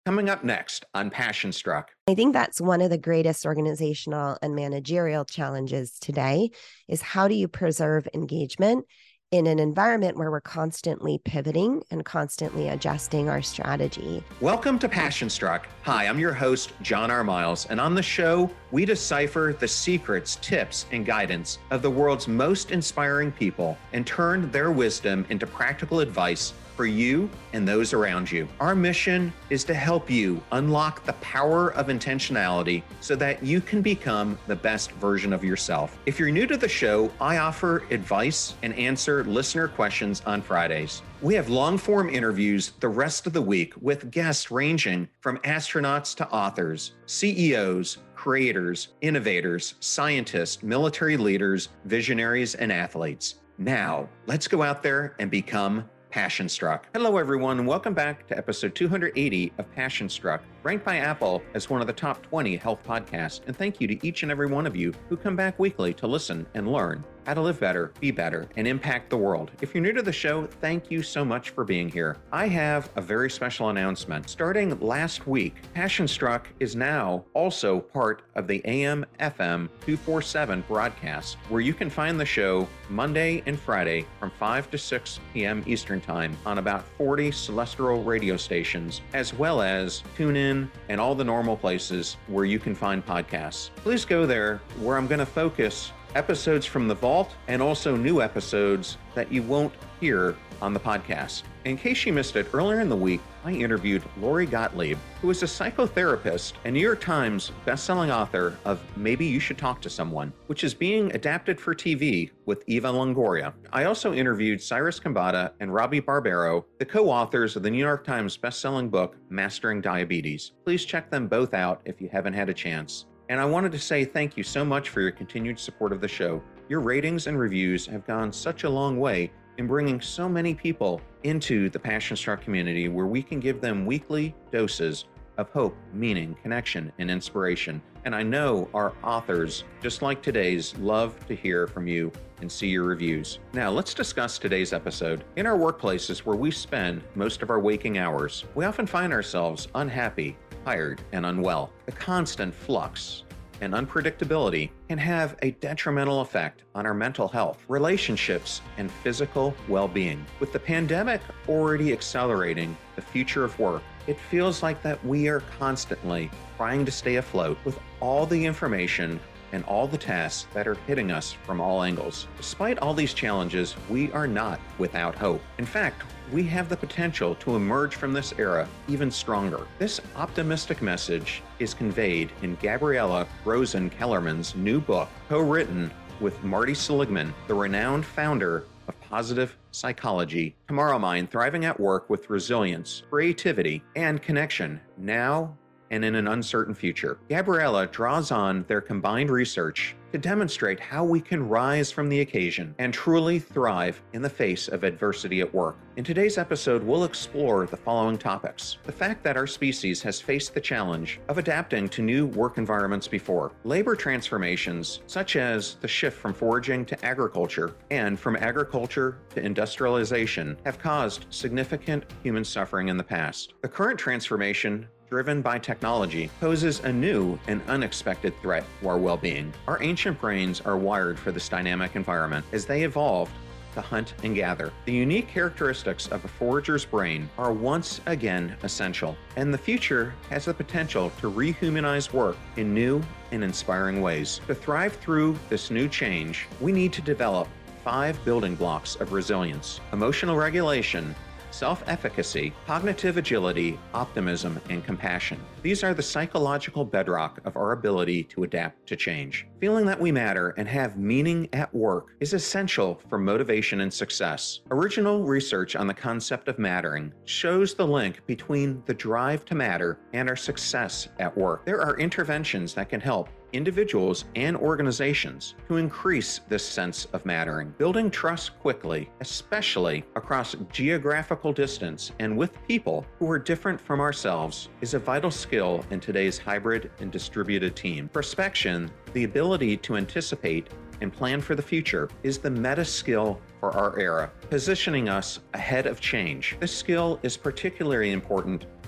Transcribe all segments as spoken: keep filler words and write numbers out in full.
Coming up next on Passion Struck. I think that's one of the greatest organizational and managerial challenges today is how do you preserve engagement in an environment where we're constantly pivoting and constantly adjusting our strategy. Welcome to Passion Struck. Hi, I'm your host, John R. Miles, and on the show, we decipher the secrets, tips, and guidance of the world's most inspiring people and turn their wisdom into practical advice for you and those around you. Our mission is to help you unlock the power of intentionality so that you can become the best version of yourself. If you're new to the show, I offer advice and answer listener questions on Fridays. We have long-form interviews the rest of the week with guests ranging from astronauts to authors, C E Os, creators, innovators, scientists, military leaders, visionaries, and athletes. Now, let's go out there and become Passion Struck. Hello, everyone, and welcome back to episode two hundred eighty of Passion Struck, ranked by Apple as one of the top twenty health podcasts. And thank you to each and every one of you who come back weekly to listen and learn how to live better, be better, and impact the world. If you're new to the show, thank you so much for being here. I have a very special announcement. Starting last week, Passion Struck is now also part of the A M F M two forty-seven broadcast, where you can find the show Monday and Friday from five to six p.m. Eastern Time on about forty celestial radio stations, as well as TuneIn and all the normal places where you can find podcasts. Please go there, where I'm going to focus episodes from the vault and also new episodes that you won't hear on the podcast. In case you missed it, earlier in the week, I interviewed Lori Gottlieb, who is a psychotherapist and New York Times bestselling author of Maybe You Should Talk to Someone, which is being adapted for T V with Eva Longoria. I also interviewed Cyrus Kambata and Robbie Barbero, the co-authors of the New York Times bestselling book, Mastering Diabetes. Please check them both out if you haven't had a chance. And I wanted to say thank you so much for your continued support of the show. Your ratings and reviews have gone such a long way in bringing so many people into the Passion Struck community, where we can give them weekly doses of hope, meaning, connection, and inspiration. And I know our authors, just like today's, love to hear from you and see your reviews. Now, let's discuss today's episode. In our workplaces, where we spend most of our waking hours, we often find ourselves unhappy, tired, and unwell. The constant flux and unpredictability can have a detrimental effect on our mental health, relationships, and physical well-being. With the pandemic already accelerating the future of work, it feels like that we are constantly trying to stay afloat with all the information and all the tasks that are hitting us from all angles. Despite all these challenges, we are not without hope. In fact, we have the potential to emerge from this era even stronger. This optimistic message is conveyed in Gabriella Rosen Kellerman's new book, co-written with Marty Seligman, the renowned founder of positive psychology, Tomorrow Mind, Thriving at Work with Resilience, Creativity, and Connection, now and in an uncertain future. Gabriella draws on their combined research to demonstrate how we can rise from the occasion and truly thrive in the face of adversity at work. In today's episode, we'll explore the following topics: the fact that our species has faced the challenge of adapting to new work environments before, labor transformations such as the shift from foraging to agriculture and from agriculture to industrialization have caused significant human suffering in the past. The current transformation, driven by technology, poses a new and unexpected threat to our well-being. Our ancient brains are wired for this dynamic environment as they evolved to hunt and gather. The unique characteristics of a forager's brain are once again essential, and the future has the potential to rehumanize work in new and inspiring ways. To thrive through this new change, we need to develop five building blocks of resilience: emotional regulation, self-efficacy, cognitive agility, optimism, and compassion. These are the psychological bedrock of our ability to adapt to change. Feeling that we matter and have meaning at work is essential for motivation and success. Original research on the concept of mattering shows the link between the drive to matter and our success at work. There are interventions that can help individuals and organizations to increase this sense of mattering. Building trust quickly, especially across geographical distance and with people who are different from ourselves, is a vital skill in today's hybrid and distributed team. Prospection, the ability to anticipate and plan for the future, is the meta skill for our era, positioning us ahead of change. This skill is particularly important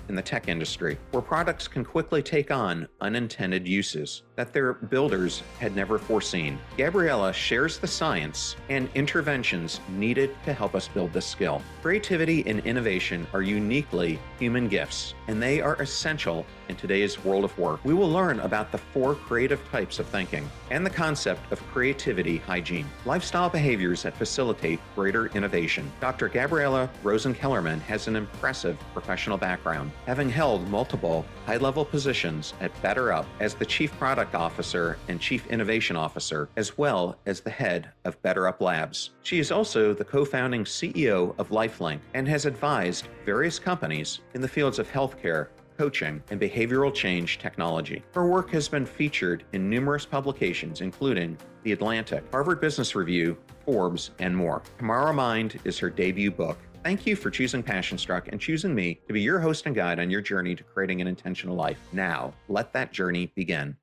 in the tech industry, where products can quickly take on unintended uses that their builders had never foreseen. Gabriella shares the science and interventions needed to help us build this skill. Creativity and innovation are uniquely human gifts, and they are essential in today's world of work. We will learn about the four creative types of thinking and the concept of creativity hygiene, lifestyle behaviors that facilitate greater innovation. Doctor Gabriella Rosen-Kellerman has an impressive professional background, having held multiple high-level positions at BetterUp as the Chief Product Officer and Chief Innovation Officer, as well as the head of BetterUp Labs. She is also the co-founding C E O of LifeLink and has advised various companies in the fields of healthcare, coaching, and behavioral change technology. Her work has been featured in numerous publications, including The Atlantic, Harvard Business Review, Forbes, and more. Tomorrow Mind is her debut book. Thank you for choosing PassionStruck and choosing me to be your host and guide on your journey to creating an intentional life. Now, let that journey begin.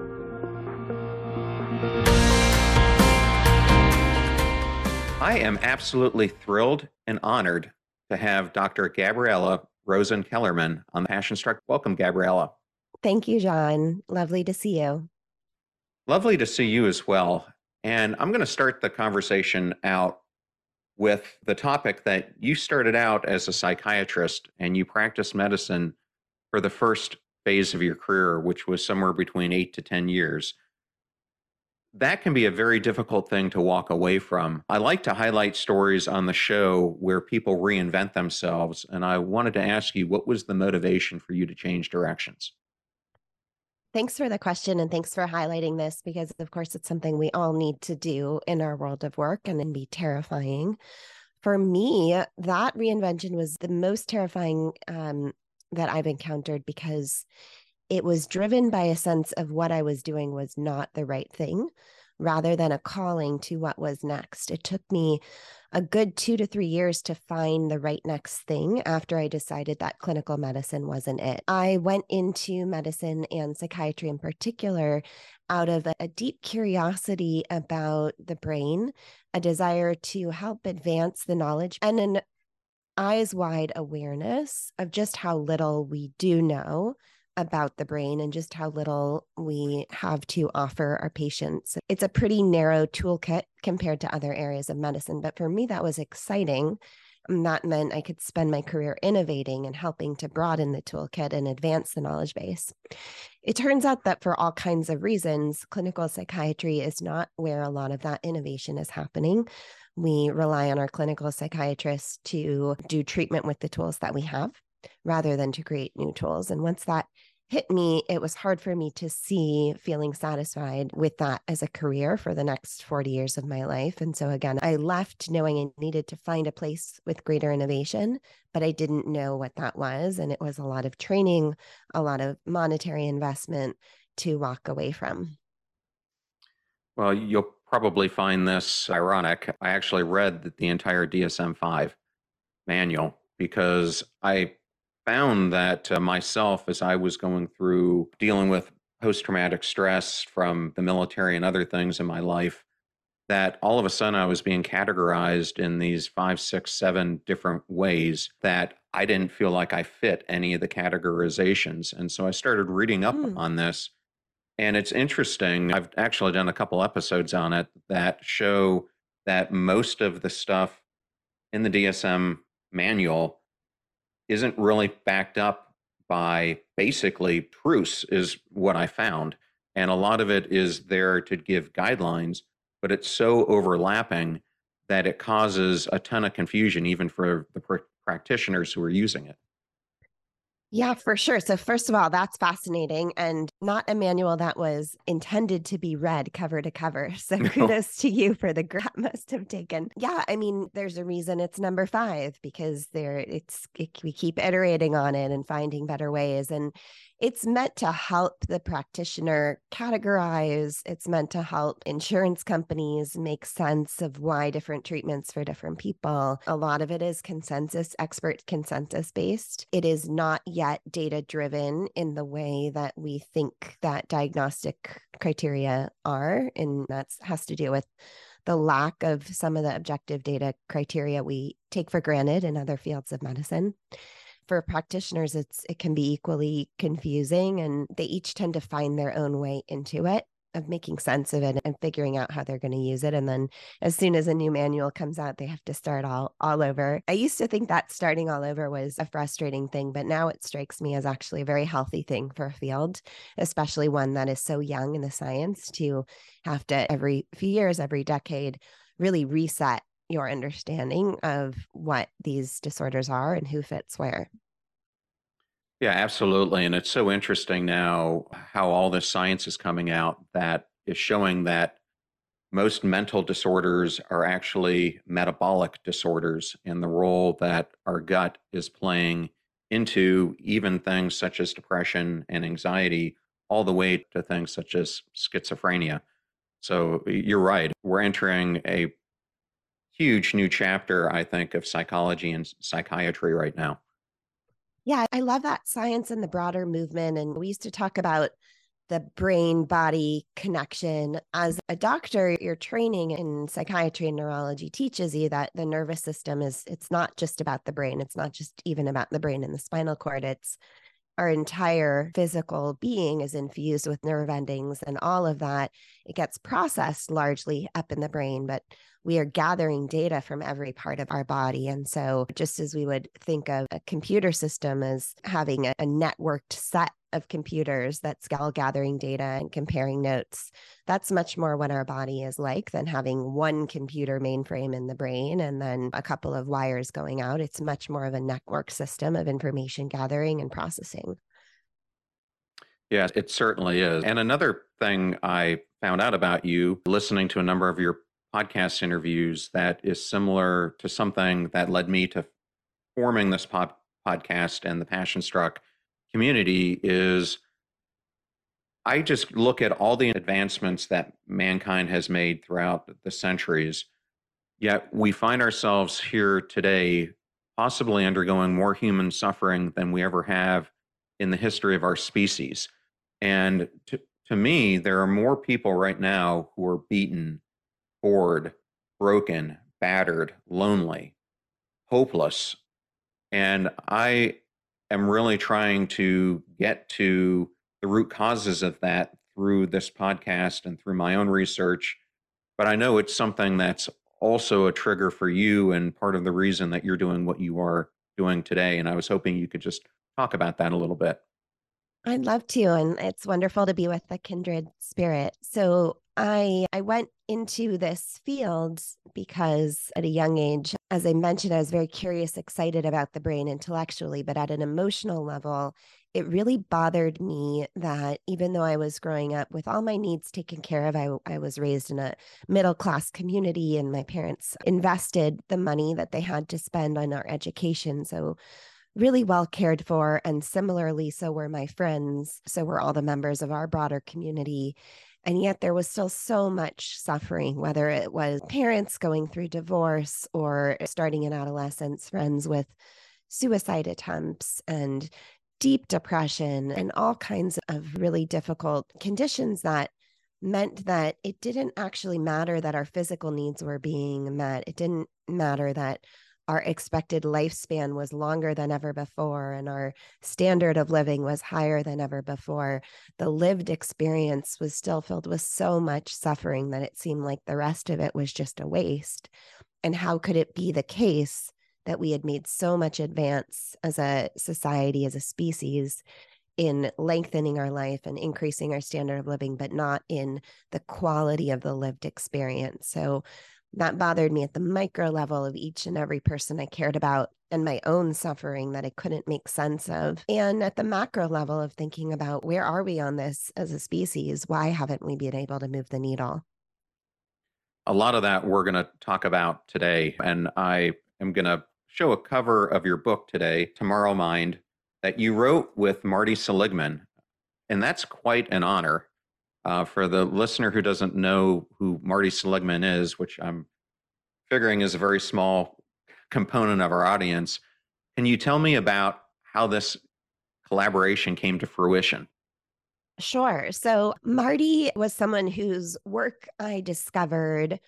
I am absolutely thrilled and honored to have Doctor Gabriella Rosen-Kellerman on PassionStruck. Welcome, Gabriella. Thank you, John. Lovely to see you. Lovely to see you as well. And I'm going to start the conversation out with the topic that you started out as a psychiatrist and you practiced medicine for the first phase of your career, which was somewhere between eight to ten years. That can be a very difficult thing to walk away from. I like to highlight stories on the show where people reinvent themselves. And I wanted to ask you, what was the motivation for you to change directions? Thanks for the question, and thanks for highlighting this, because of course it's something we all need to do in our world of work, and it can be terrifying. For me, that reinvention was the most terrifying um, that I've encountered, because it was driven by a sense of what I was doing was not the right thing, rather than a calling to what was next. It took me a good two to three years to find the right next thing after I decided that clinical medicine wasn't it. I went into medicine and psychiatry in particular out of a, a deep curiosity about the brain, a desire to help advance the knowledge, and an eyes wide awareness of just how little we do know about the brain and just how little we have to offer our patients. It's a pretty narrow toolkit compared to other areas of medicine, but for me, that was exciting. And that meant I could spend my career innovating and helping to broaden the toolkit and advance the knowledge base. It turns out that for all kinds of reasons, clinical psychiatry is not where a lot of that innovation is happening. We rely on our clinical psychiatrists to do treatment with the tools that we have, rather than to create new tools. And once that hit me, it was hard for me to see feeling satisfied with that as a career for the next forty years of my life. And so again, I left knowing I needed to find a place with greater innovation, but I didn't know what that was. And it was a lot of training, a lot of monetary investment to walk away from. Well, you'll probably find this ironic. I actually read the entire D S M five manual because I found that uh, myself, as I was going through dealing with post-traumatic stress from the military and other things in my life, that all of a sudden I was being categorized in these five, six, seven different ways that I didn't feel like I fit any of the categorizations. And so I started reading up mm. on this. And it's interesting. I've actually done a couple episodes on it that show that most of the stuff in the D S M manual isn't really backed up by basically truths, is what I found. And a lot of it is there to give guidelines, but it's so overlapping that it causes a ton of confusion, even for the pr- practitioners who are using it. Yeah, for sure. So first of all, that's fascinating, and not a manual that was intended to be read cover to cover. So no. Kudos to you for the that must have taken. Yeah, I mean, there's a reason it's number five, because there it's it, we keep iterating on it and finding better ways. And it's meant to help the practitioner categorize. It's meant to help insurance companies make sense of why different treatments for different people. A lot of it is consensus, expert consensus based. It is not yet data driven in the way that we think that diagnostic criteria are. And that has to do with the lack of some of the objective data criteria we take for granted in other fields of medicine. for practitioners, it's it can be equally confusing, and they each tend to find their own way into it, of making sense of it and figuring out how they're going to use it. And then as soon as a new manual comes out, they have to start all, all over. I used to think that starting all over was a frustrating thing, but now it strikes me as actually a very healthy thing for a field, especially one that is so young in the science, to have to every few years, every decade, really reset your understanding of what these disorders are and who fits where. Yeah, absolutely. And it's so interesting now how all this science is coming out that is showing that most mental disorders are actually metabolic disorders, and the role that our gut is playing into even things such as depression and anxiety, all the way to things such as schizophrenia. So you're right. We're entering a huge new chapter, I think, of psychology and psychiatry right now. Yeah, I love that science and the broader movement. And we used to talk about the brain body connection. As a doctor, your training in psychiatry and neurology teaches you that the nervous system is, it's not just about the brain. It's not just even about the brain and the spinal cord. It's our entire physical being is infused with nerve endings, and all of that, it gets processed largely up in the brain, but we are gathering data from every part of our body. And so just as we would think of a computer system as having a, a networked set of computers that's all gathering data and comparing notes, that's much more what our body is like than having one computer mainframe in the brain and then a couple of wires going out. It's much more of a network system of information gathering and processing. Yeah, it certainly is. And another thing I found out about you listening to a number of your podcast interviews that is similar to something that led me to forming this pod- podcast and the Passion Struck community is I just look at all the advancements that mankind has made throughout the centuries, yet we find ourselves here today possibly undergoing more human suffering than we ever have in the history of our species. And to, to me, there are more people right now who are beaten, bored, broken, battered, lonely, hopeless. And I am really trying to get to the root causes of that through this podcast and through my own research. But I know it's something that's also a trigger for you and part of the reason that you're doing what you are doing today. And I was hoping you could just talk about that a little bit. I'd love to, and it's wonderful to be with a kindred spirit. So I I went into this field because at a young age, as I mentioned, I was very curious, excited about the brain intellectually, but at an emotional level, it really bothered me that even though I was growing up with all my needs taken care of, I, I was raised in a middle class community, and my parents invested the money that they had to spend on our education. So really well cared for. And similarly, so were my friends. So were all the members of our broader community. And yet there was still so much suffering, whether it was parents going through divorce or starting in adolescence, friends with suicide attempts and deep depression and all kinds of really difficult conditions that meant that it didn't actually matter that our physical needs were being met. It didn't matter that our expected lifespan was longer than ever before, and our standard of living was higher than ever before. The lived experience was still filled with so much suffering that it seemed like the rest of it was just a waste. And how could it be the case that we had made so much advance as a society, as a species, in lengthening our life and increasing our standard of living, but not in the quality of the lived experience? So that bothered me at the micro level of each and every person I cared about and my own suffering that I couldn't make sense of. And at the macro level of thinking about where are we on this as a species? Why haven't we been able to move the needle? A lot of that we're going to talk about today. And I am going to show a cover of your book today, Tomorrow Mind, that you wrote with Marty Seligman. And that's quite an honor. Uh, for the listener who doesn't know who Marty Seligman is, which I'm figuring is a very small component of our audience, can you tell me about how this collaboration came to fruition? Sure. So Marty was someone whose work I discovered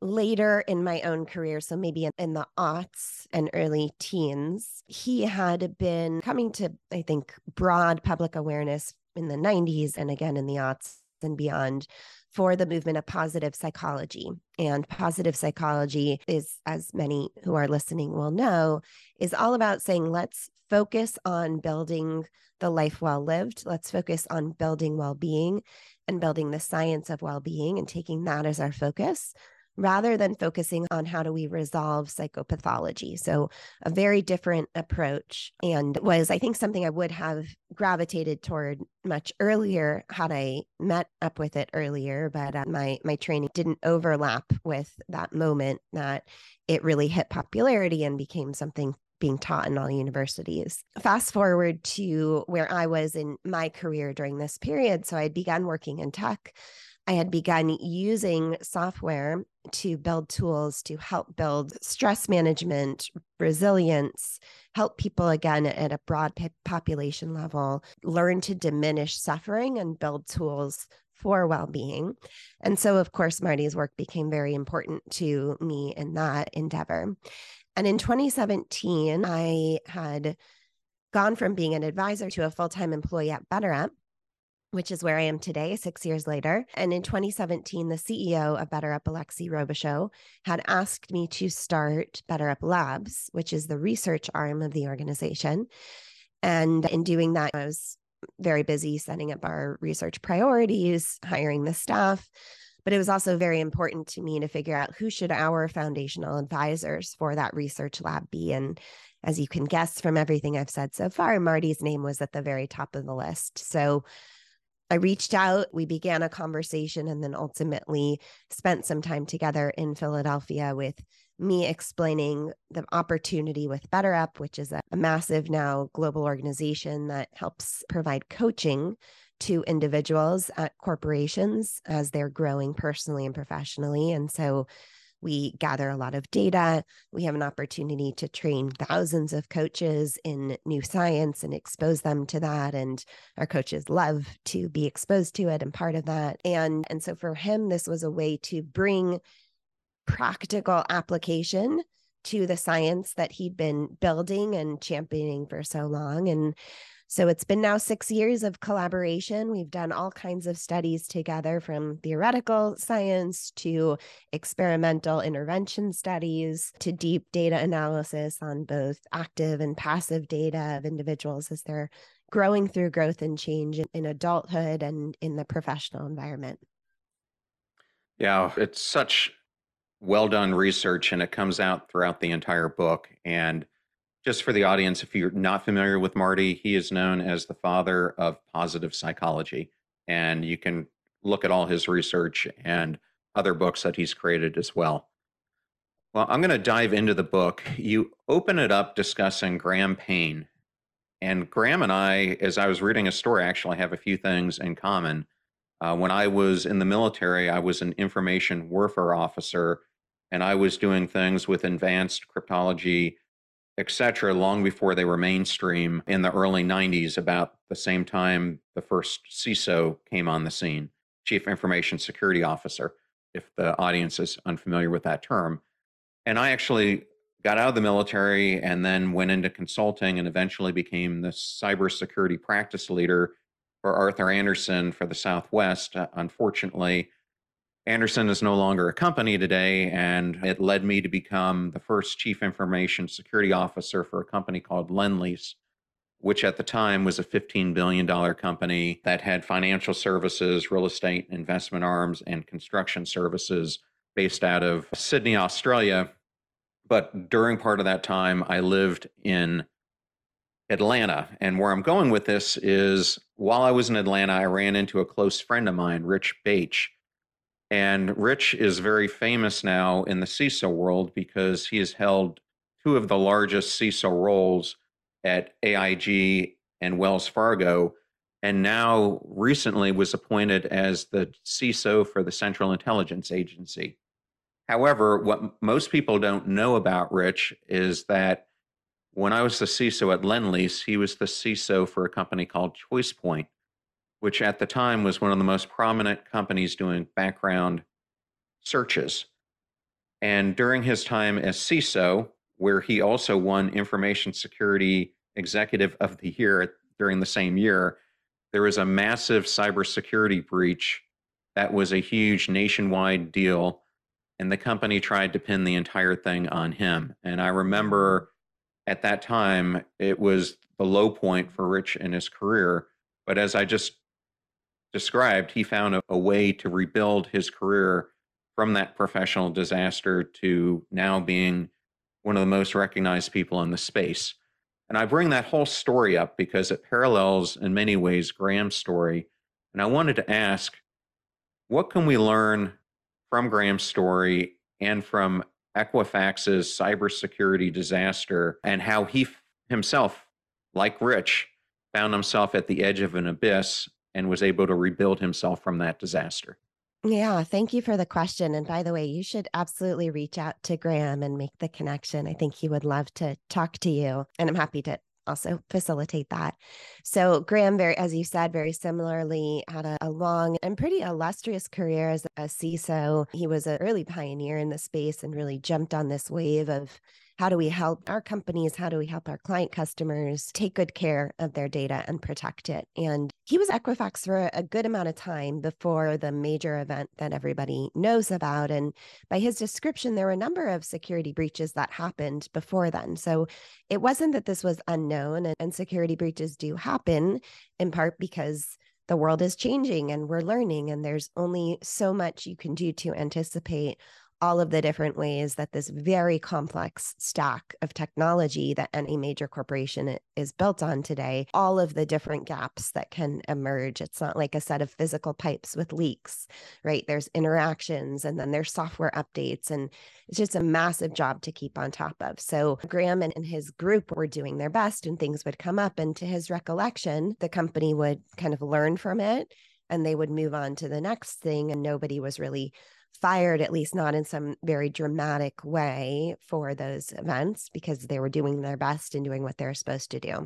later in my own career, so maybe in, in the aughts and early teens, he had been coming to, I think, broad public awareness in the nineties and again in the aughts and beyond for the movement of positive psychology. And positive psychology is, as many who are listening will know, is all about saying, let's focus on building the life well lived. Let's focus on building well-being and building the science of well-being and taking that as our focus, rather than focusing on how do we resolve psychopathology. So a very different approach, and was, I think, something I would have gravitated toward much earlier had I met up with it earlier, but uh, my, my training didn't overlap with that moment that it really hit popularity and became something being taught in all universities. Fast forward to where I was in my career during this period. So I had begun working in tech. I had begun using software to build tools to help build stress management, resilience, help people, again, at a broad population level, learn to diminish suffering and build tools for well-being. And so, of course, Marty's work became very important to me in that endeavor. And in twenty seventeen, I had gone from being an advisor to a full-time employee at BetterUp, which is where I am today, six years later. And in twenty seventeen, the C E O of BetterUp, Alexi Robichaud, had asked me to start BetterUp Labs, which is the research arm of the organization. And in doing that, I was very busy setting up our research priorities, hiring the staff. But it was also very important to me to figure out who should our foundational advisors for that research lab be. And as you can guess from everything I've said so far, Marty's name was at the very top of the list. So I reached out, we began a conversation, and then ultimately spent some time together in Philadelphia with me explaining the opportunity with BetterUp, which is a, a massive now global organization that helps provide coaching to individuals at corporations as they're growing personally and professionally. And so we gather a lot of data. We have an opportunity to train thousands of coaches in new science and expose them to that. And our coaches love to be exposed to it and part of that. And, and so for him, this was a way to bring practical application to the science that he'd been building and championing for so long. And so it's been now six years of collaboration. We've done all kinds of studies together, from theoretical science to experimental intervention studies to deep data analysis on both active and passive data of individuals as they're growing through growth and change in adulthood and in the professional environment. Yeah, it's such well done research, and it comes out throughout the entire book. And just for the audience, if you're not familiar with Marty, he is known as the father of positive psychology. And you can look at all his research and other books that he's created as well. Well, I'm going to dive into the book. You open it up discussing Graham Payne. And Graham and I, as I was reading his story, actually have a few things in common. Uh, when I was in the military, I was an information warfare officer, and I was doing things with advanced cryptology, et cetera, long before they were mainstream in the early nineties, about the same time the first C I S O came on the scene, Chief Information Security Officer, if the audience is unfamiliar with that term. And I actually got out of the military and then went into consulting and eventually became the cybersecurity practice leader for Arthur Andersen for the Southwest. Uh, unfortunately, Andersen is no longer a company today, and it led me to become the first chief information security officer for a company called Lendlease, which at the time was a fifteen billion dollars company that had financial services, real estate, investment arms, and construction services based out of Sydney, Australia. But during part of that time, I lived in Atlanta. And where I'm going with this is, while I was in Atlanta, I ran into a close friend of mine, Rich Baich. And Rich is very famous now in the C I S O world because he has held two of the largest C I S O roles at A I G and Wells Fargo, and now recently was appointed as the C I S O for the Central Intelligence Agency. However, what most people don't know about Rich is that when I was the C I S O at Lendlease, he was the C I S O for a company called ChoicePoint, which at the time was one of the most prominent companies doing background searches. And during his time as C I S O, where he also won Information Security Executive of the Year during the same year, there was a massive cybersecurity breach that was a huge nationwide deal. And the company tried to pin the entire thing on him. And I remember at that time, it was the low point for Rich in his career. But as I just described, he found a, a way to rebuild his career from that professional disaster to now being one of the most recognized people in the space. And I bring that whole story up because it parallels in many ways Graham's story. And I wanted to ask, what can we learn from Graham's story and from Equifax's cybersecurity disaster and how he f- himself, like Rich, found himself at the edge of an abyss and was able to rebuild himself from that disaster? Yeah, thank you for the question. And by the way, you should absolutely reach out to Graham and make the connection. I think he would love to talk to you, and I'm happy to also facilitate that. So Graham, very, as you said, very similarly had a, a long and pretty illustrious career as a C I S O. He was an early pioneer in the space and really jumped on this wave of how do we help our companies? How do we help our client customers take good care of their data and protect it? And he was at Equifax for a good amount of time before the major event that everybody knows about. And by his description, there were a number of security breaches that happened before then. So it wasn't that this was unknown, and, and security breaches do happen in part because the world is changing and we're learning, and there's only so much you can do to anticipate all of the different ways that this very complex stack of technology that any major corporation is built on today, all of the different gaps that can emerge. It's not like a set of physical pipes with leaks, right? There's interactions and then there's software updates, and it's just a massive job to keep on top of. So Graham and, and his group were doing their best and things would come up. And to his recollection, the company would kind of learn from it and they would move on to the next thing, and nobody was really fired, at least not in some very dramatic way for those events, because they were doing their best and doing what they're supposed to do.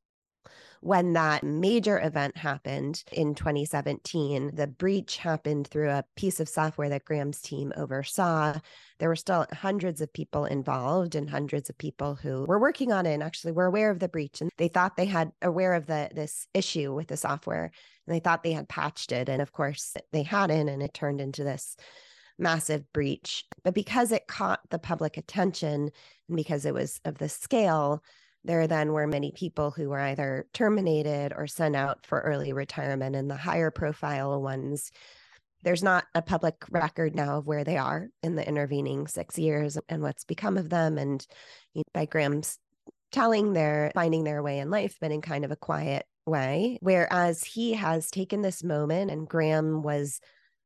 When that major event happened in twenty seventeen, the breach happened through a piece of software that Graham's team oversaw. There were still hundreds of people involved and hundreds of people who were working on it and actually were aware of the breach. And they thought they had aware of the this issue with the software, and they thought they had patched it. And of course they hadn't, and it turned into this massive breach. But because it caught the public attention and because it was of the scale, there then were many people who were either terminated or sent out for early retirement. And the higher profile ones, there's not a public record now of where they are in the intervening six years and what's become of them. And by Graham's telling, they're finding their way in life, but in kind of a quiet way. Whereas he has taken this moment, and Graham was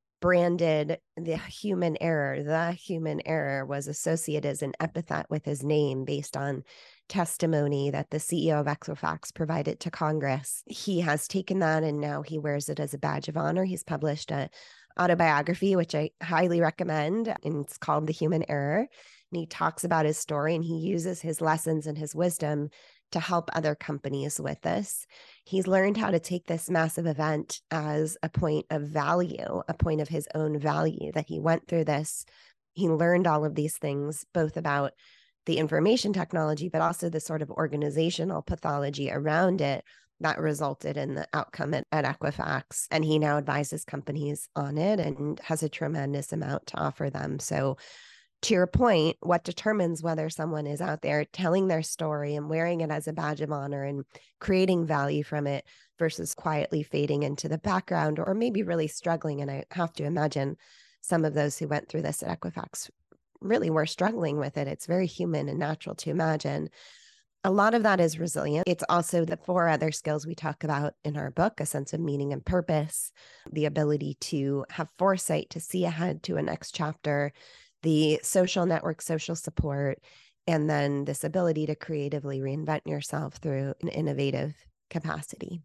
branded the human error. The human error was associated as an epithet with his name based on testimony that the C E O of Equifax provided to Congress. He has taken that and now he wears it as a badge of honor. He's published an autobiography, which I highly recommend, and it's called The Human Error. And he talks about his story and he uses his lessons and his wisdom to help other companies with this. He's learned how to take this massive event as a point of value, a point of his own value, that he went through this. He learned all of these things, both about the information technology, but also the sort of organizational pathology around it that resulted in the outcome at, at Equifax. And he now advises companies on it and has a tremendous amount to offer them. So to your point, what determines whether someone is out there telling their story and wearing it as a badge of honor and creating value from it versus quietly fading into the background or maybe really struggling? And I have to imagine some of those who went through this at Equifax really were struggling with it. It's very human and natural to imagine. A lot of that is resilience. It's also the four other skills we talk about in our book: a sense of meaning and purpose, the ability to have foresight to see ahead to a next chapter, the social network, social support, and then this ability to creatively reinvent yourself through an innovative capacity.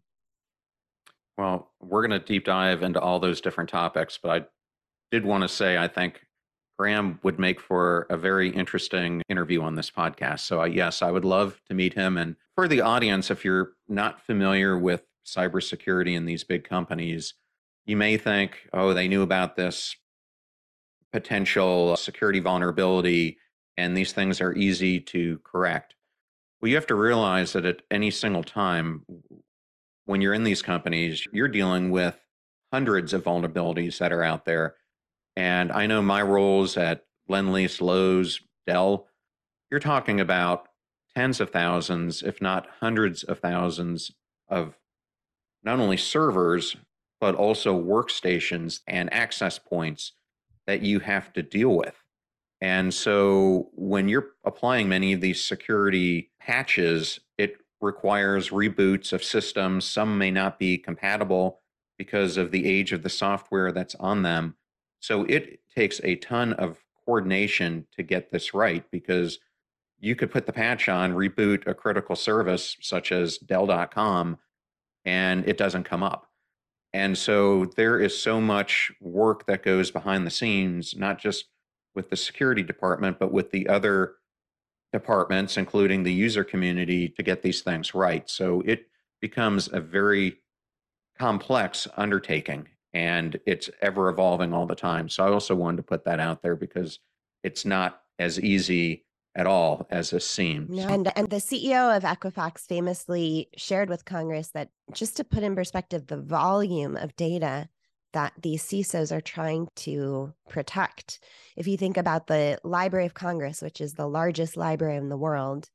Well, we're going to deep dive into all those different topics, but I did want to say I think Graham would make for a very interesting interview on this podcast. So uh, yes, I would love to meet him. And for the audience, if you're not familiar with cybersecurity in these big companies, you may think, oh, they knew about this potential security vulnerability, and these things are easy to correct. Well, you have to realize that at any single time, when you're in these companies, you're dealing with hundreds of vulnerabilities that are out there. And I know my roles at Lendlease, Lowe's, Dell, you're talking about tens of thousands, if not hundreds of thousands of not only servers, but also workstations and access points that you have to deal with. And so when you're applying many of these security patches, it requires reboots of systems. Some may not be compatible because of the age of the software that's on them. So it takes a ton of coordination to get this right, because you could put the patch on, reboot a critical service such as Dell dot com, and it doesn't come up. And so there is so much work that goes behind the scenes, not just with the security department, but with the other departments, including the user community, to get these things right. So it becomes a very complex undertaking, and it's ever evolving all the time. So I also wanted to put that out there because it's not as easy at all as it seems. And, and the C E O of Equifax famously shared with Congress that, just to put in perspective the volume of data that these C I S Os are trying to protect. If you think about the Library of Congress, which is the largest library in the world,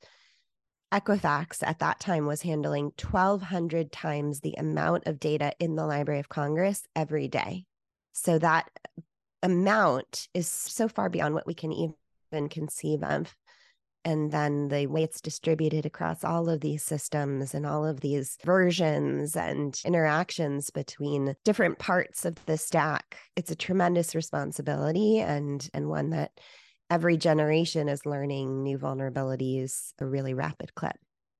Equifax at that time was handling twelve hundred times the amount of data in the Library of Congress every day. So that amount is so far beyond what we can even conceive of. And then the way it's distributed across all of these systems and all of these versions and interactions between different parts of the stack, it's a tremendous responsibility, and, and one that every generation is learning new vulnerabilities at a really rapid clip.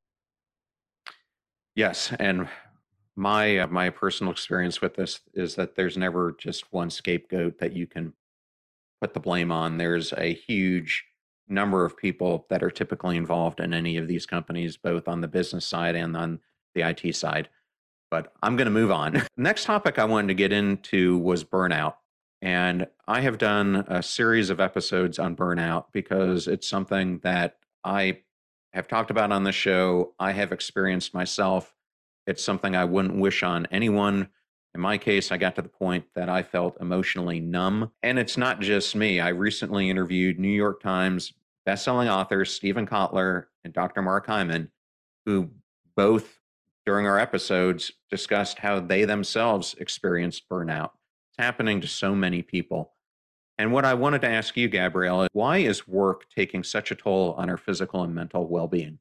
Yes, and my uh, my personal experience with this is that there's never just one scapegoat that you can put the blame on. There's a huge number of people that are typically involved in any of these companies, both on the business side and on the I T side. But I'm going to move on. Next topic I wanted to get into was burnout. And I have done a series of episodes on burnout because it's something that I have talked about on the show. I have experienced myself. It's something I wouldn't wish on anyone. In my case, I got to the point that I felt emotionally numb. And it's not just me. I recently interviewed New York Times bestselling authors Stephen Kotler and Doctor Mark Hyman, who both during our episodes discussed how they themselves experienced burnout. It's happening to so many people. And what I wanted to ask you, Gabrielle, why is work taking such a toll on our physical and mental well-being?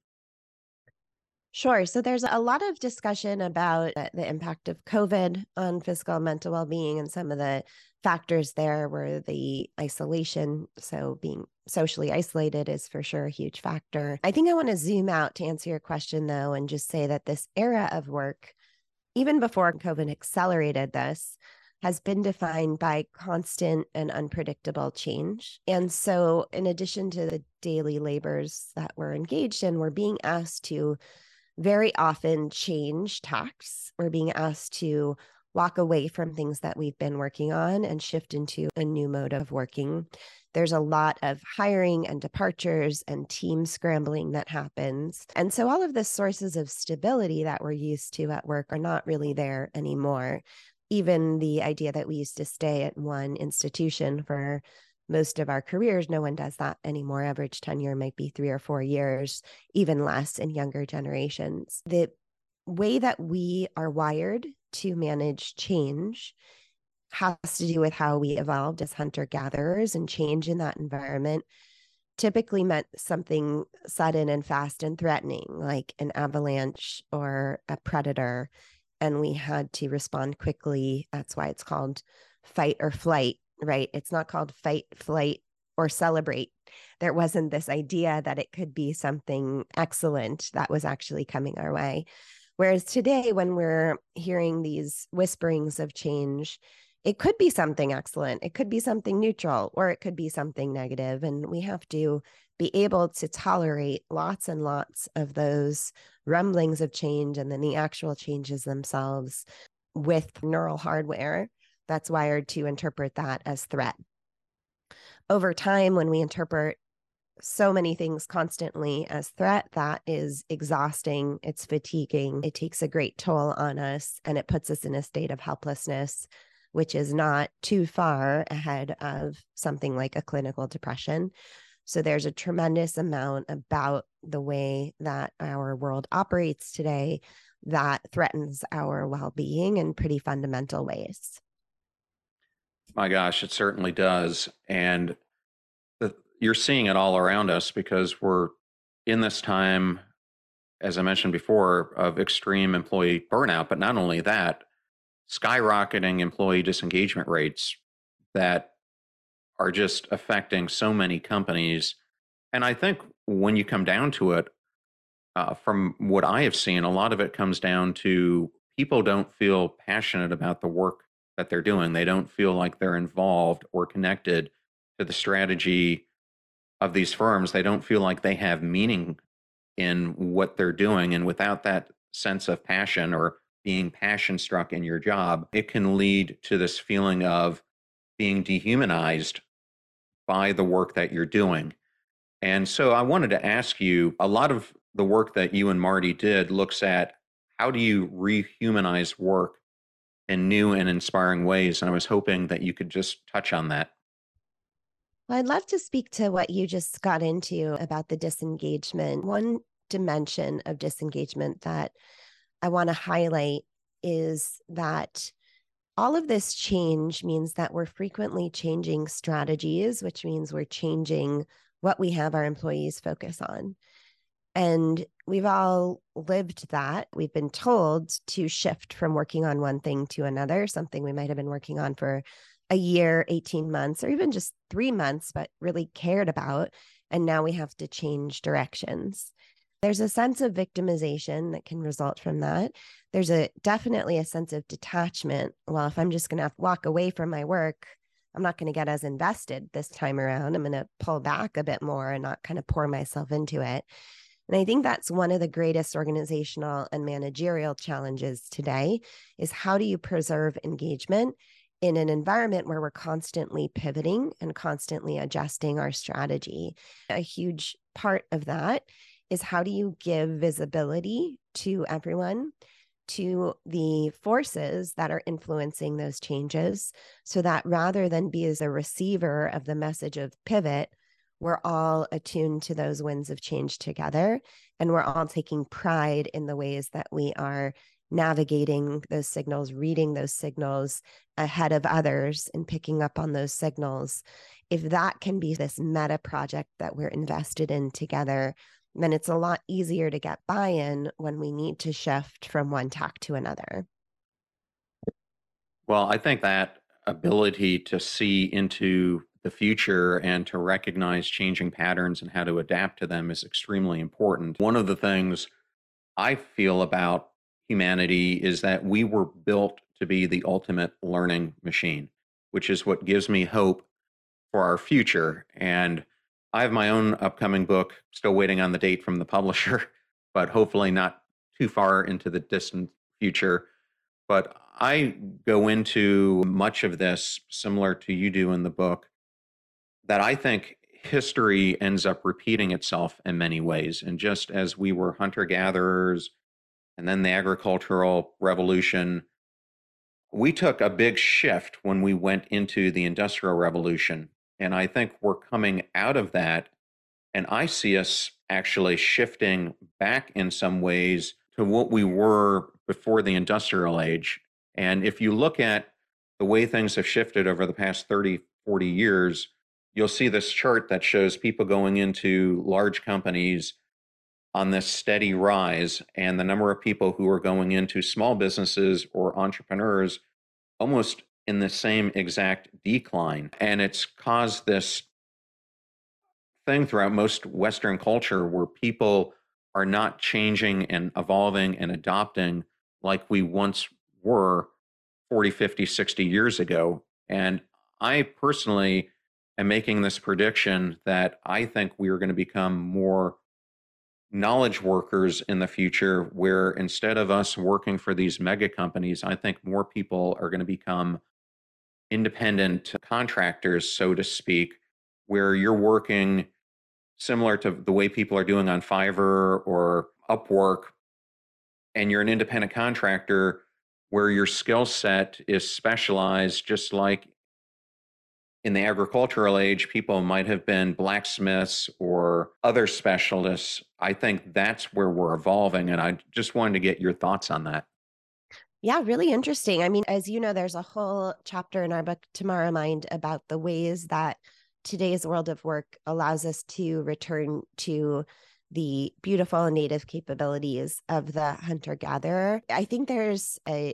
Sure. So there's a lot of discussion about the impact of COVID on physical and mental well-being, and some of the factors there were the isolation. So being socially isolated is for sure a huge factor. I think I want to zoom out to answer your question, though, and just say that this era of work, even before COVID accelerated this, has been defined by constant and unpredictable change. And so in addition to the daily labors that we're engaged in, we're being asked to very often change tasks. We're being asked to walk away from things that we've been working on and shift into a new mode of working. There's a lot of hiring and departures and team scrambling that happens. And so all of the sources of stability that we're used to at work are not really there anymore. Even the idea that we used to stay at one institution for most of our careers, no one does that anymore. Average tenure might be three or four years, even less in younger generations. The way that we are wired to manage change has to do with how we evolved as hunter-gatherers, and change in that environment typically meant something sudden and fast and threatening, like an avalanche or a predator, and we had to respond quickly. That's why it's called fight or flight. Right? It's not called fight, flight, or celebrate. There wasn't this idea that it could be something excellent that was actually coming our way. Whereas today, when we're hearing these whisperings of change, it could be something excellent. It could be something neutral, or it could be something negative. And we have to be able to tolerate lots and lots of those rumblings of change, and then the actual changes themselves, with neural hardware that's wired to interpret that as threat. Over time, when we interpret so many things constantly as threat, that is exhausting, it's fatiguing, it takes a great toll on us, and it puts us in a state of helplessness, which is not too far ahead of something like a clinical depression. So there's a tremendous amount about the way that our world operates today that threatens our well-being in pretty fundamental ways. My gosh, it certainly does. And the, you're seeing it all around us because we're in this time, as I mentioned before, of extreme employee burnout. But not only that, skyrocketing employee disengagement rates that are just affecting so many companies. And I think when you come down to it, uh, from what I have seen, a lot of it comes down to people don't feel passionate about the work that they're doing. They don't feel like they're involved or connected to the strategy of these firms. They don't feel like they have meaning in what they're doing. And without that sense of passion or being passion struck in your job, it can lead to this feeling of being dehumanized by the work that you're doing. And so I wanted to ask you, a lot of the work that you and Marty did looks at how do you rehumanize work in new and inspiring ways. And I was hoping that you could just touch on that. Well, I'd love to speak to what you just got into about the disengagement. One dimension of disengagement that I want to highlight is that all of this change means that we're frequently changing strategies, which means we're changing what we have our employees focus on. And we've all lived that. We've been told to shift from working on one thing to another, something we might have been working on for a year, eighteen months, or even just three months, but really cared about. And now we have to change directions. There's a sense of victimization that can result from that. There's a definitely a sense of detachment. Well, if I'm just going to walk away from my work, I'm not going to get as invested this time around. I'm going to pull back a bit more and not kind of pour myself into it. And I think that's one of the greatest organizational and managerial challenges today is how do you preserve engagement in an environment where we're constantly pivoting and constantly adjusting our strategy? A huge part of that is how do you give visibility to everyone, to the forces that are influencing those changes, so that rather than be as a receiver of the message of pivot, we're all attuned to those winds of change together, and we're all taking pride in the ways that we are navigating those signals, reading those signals ahead of others and picking up on those signals. If that can be this meta project that we're invested in together, then it's a lot easier to get buy-in when we need to shift from one tack to another. Well, I think that ability to see into the future and to recognize changing patterns and how to adapt to them is extremely important. One of the things I feel about humanity is that we were built to be the ultimate learning machine, which is what gives me hope for our future. And I have my own upcoming book, still waiting on the date from the publisher, but hopefully not too far into the distant future. But I go into much of this similar to you do in the book, that I think history ends up repeating itself in many ways. And just as we were hunter gatherers and then the agricultural revolution, we took a big shift when we went into the industrial revolution. And I think we're coming out of that. And I see us actually shifting back in some ways to what we were before the industrial age. And if you look at the way things have shifted over the past thirty, forty years, you'll see this chart that shows people going into large companies on this steady rise, and the number of people who are going into small businesses or entrepreneurs almost in the same exact decline. And it's caused this thing throughout most Western culture where people are not changing and evolving and adopting like we once were forty, fifty, sixty years ago. And I personally am making this prediction that I think we are going to become more knowledge workers in the future, where instead of us working for these mega companies, I think more people are going to become independent contractors, so to speak, where you're working similar to the way people are doing on Fiverr or Upwork, and you're an independent contractor where your skill set is specialized, just like in the agricultural age, people might have been blacksmiths or other specialists. I think that's where we're evolving. And I just wanted to get your thoughts on that. Yeah, really interesting. I mean, as you know, there's a whole chapter in our book, Tomorrow Mind, about the ways that today's world of work allows us to return to the beautiful native capabilities of the hunter-gatherer. I think there's a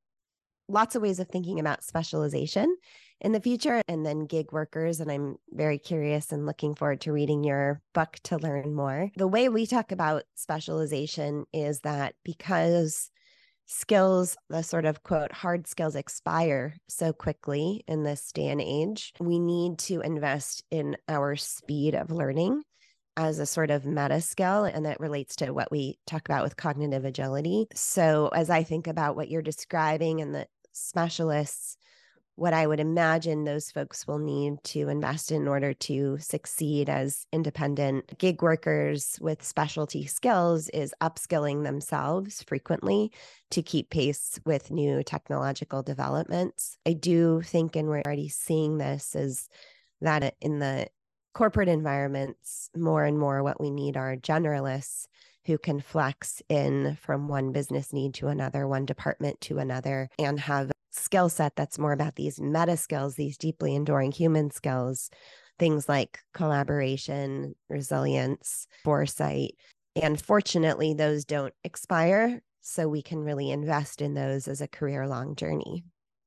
lots of ways of thinking about specialization in the future, and then gig workers. And I'm very curious and looking forward to reading your book to learn more. The way we talk about specialization is that because skills, the sort of quote, hard skills expire so quickly in this day and age, we need to invest in our speed of learning as a sort of meta skill. And that relates to what we talk about with cognitive agility. So as I think about what you're describing and the specialists, what I would imagine those folks will need to invest in order to succeed as independent gig workers with specialty skills is upskilling themselves frequently to keep pace with new technological developments. I do think, and we're already seeing this, is that in the corporate environments, more and more what we need are generalists who can flex in from one business need to another, one department to another, and have skill set that's more about these meta skills, these deeply enduring human skills, things like collaboration, resilience, foresight. And fortunately, those don't expire. So we can really invest in those as a career-long journey.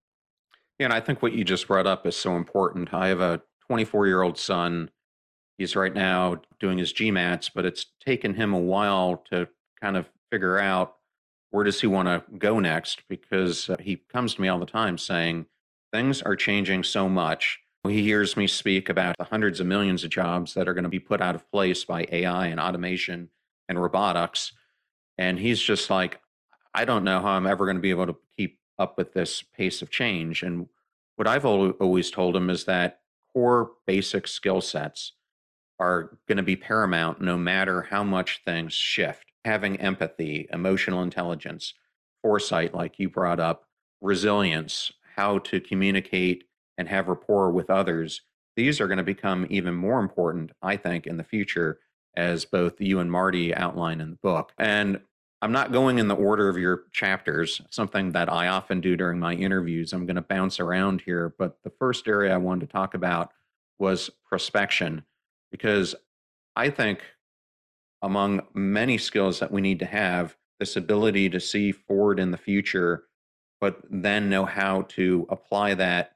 Yeah, and I think what you just brought up is so important. I have a twenty-four-year-old son. He's right now doing his GMATs, but it's taken him a while to kind of figure out where does he want to go next, because uh, he comes to me all the time saying things are changing so much. He hears me speak about the hundreds of millions of jobs that are going to be put out of place by A I and automation and robotics. And he's just like, I don't know how I'm ever going to be able to keep up with this pace of change. And what I've al- always told him is that core basic skill sets are going to be paramount no matter how much things shift. Having empathy, emotional intelligence, foresight, like you brought up, resilience, how to communicate and have rapport with others. These are going to become even more important, I think, in the future, as both you and Marty outline in the book. And I'm not going in the order of your chapters, something that I often do during my interviews. I'm going to bounce around here. But the first area I wanted to talk about was prospection, because I think among many skills that we need to have, this ability to see forward in the future, but then know how to apply that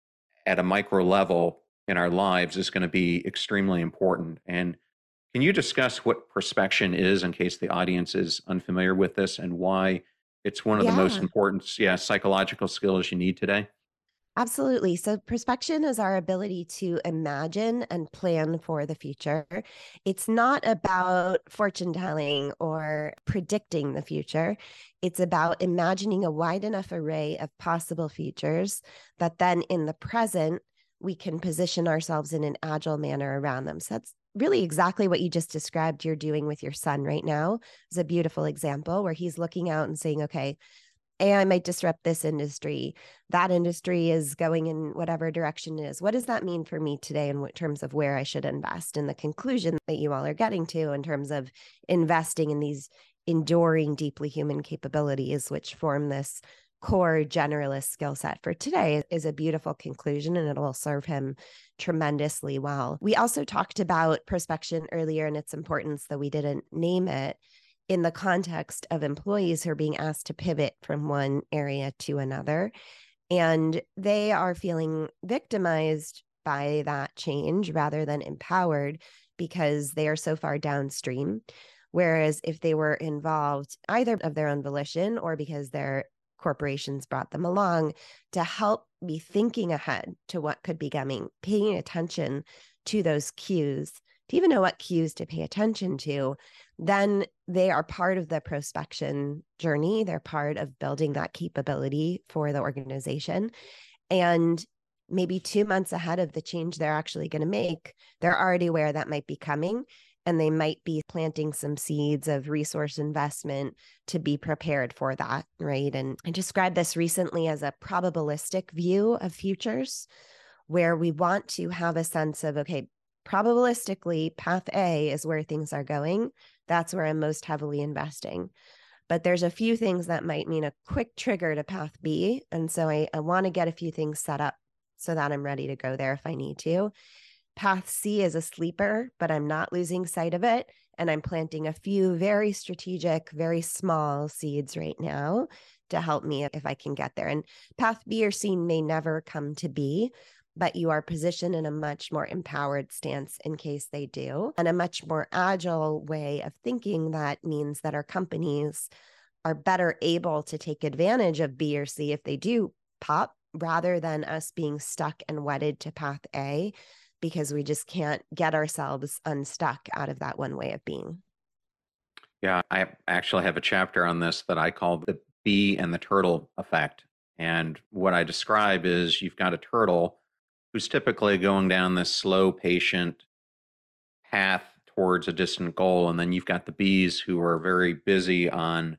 at a micro level in our lives is going to be extremely important. And can you discuss what prospection is in case the audience is unfamiliar with this, and why it's one of the most Yeah. important, yeah, psychological skills you need today? Absolutely. So, prospection is our ability to imagine and plan for the future. It's not about fortune telling or predicting the future. It's about imagining a wide enough array of possible futures that then in the present, we can position ourselves in an agile manner around them. So, that's really exactly what you just described you're doing with your son right now. It's a beautiful example where he's looking out and saying, okay, A I might disrupt this industry. That industry is going in whatever direction it is. What does that mean for me today in terms of where I should invest? And the conclusion that you all are getting to in terms of investing in these enduring, deeply human capabilities, which form this core generalist skill set for today, is a beautiful conclusion, and it will serve him tremendously well. We also talked about prospection earlier and its importance, though we didn't name it, in the context of employees who are being asked to pivot from one area to another. And they are feeling victimized by that change rather than empowered because they are so far downstream. Whereas if they were involved either of their own volition or because their corporations brought them along to help be thinking ahead to what could be coming, paying attention to those cues, to even know what cues to pay attention to, then they are part of the prospection journey. They're part of building that capability for the organization. And maybe two months ahead of the change they're actually going to make, they're already aware that might be coming. And they might be planting some seeds of resource investment to be prepared for that, right? And I described this recently as a probabilistic view of futures, where we want to have a sense of, okay, probabilistically, path A is where things are going. That's where I'm most heavily investing. But there's a few things that might mean a quick trigger to path B. And so I, I want to get a few things set up so that I'm ready to go there if I need to. Path C is a sleeper, but I'm not losing sight of it. And I'm planting a few very strategic, very small seeds right now to help me if I can get there. And path B or C may never come to be, but you are positioned in a much more empowered stance in case they do, and a much more agile way of thinking that means that our companies are better able to take advantage of B or C if they do pop, rather than us being stuck and wedded to path A, because we just can't get ourselves unstuck out of that one way of being. Yeah, I actually have a chapter on this that I call the bee and the turtle effect. And what I describe is you've got a turtle who's typically going down this slow, patient path towards a distant goal. And then you've got the bees who are very busy on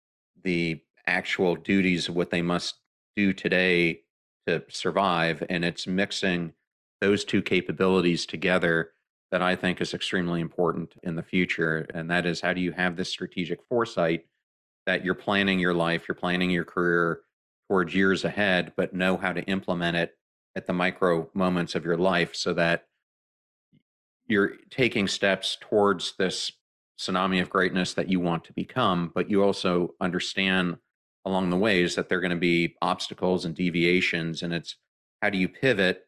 the actual duties of what they must do today to survive. And it's mixing those two capabilities together that I think is extremely important in the future. And that is, how do you have this strategic foresight that you're planning your life, you're planning your career towards years ahead, but know how to implement it at the micro moments of your life so that you're taking steps towards this tsunami of greatness that you want to become, but you also understand along the ways that there are going to be obstacles and deviations. And it's, how do you pivot,